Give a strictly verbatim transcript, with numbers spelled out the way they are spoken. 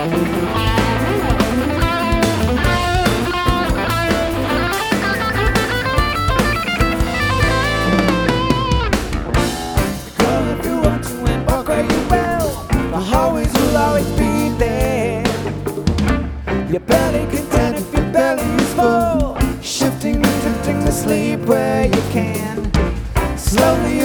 Your belly content if your belly is full. Shifting and drifting to sleep where you can. Slowly